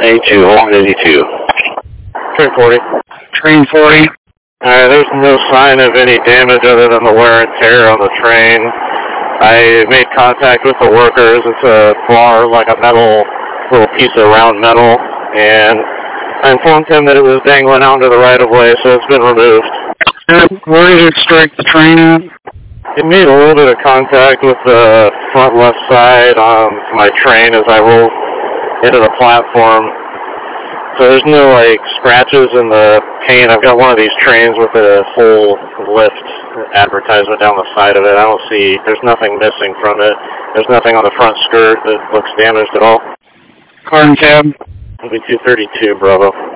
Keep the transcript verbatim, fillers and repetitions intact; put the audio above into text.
eighty-two, hold eighty-two. Train forty. Train forty. Alright, there's no sign of any damage other than the wear and tear on the train. I made contact with the workers. It's a bar, like a metal, little piece of round metal, and I informed him that it was dangling out into the right-of-way, so it's been removed. Where did it strike the train at? It made a little bit of contact with the front left side on my train as I rolled into the platform. So there's no, like, scratches in the paint. I've got one of these trains with a full lift advertisement down the side of it. I don't see, there's nothing missing from it. There's nothing on the front skirt that looks damaged at all. Car and cab. It'll be two thirty-two, Bravo.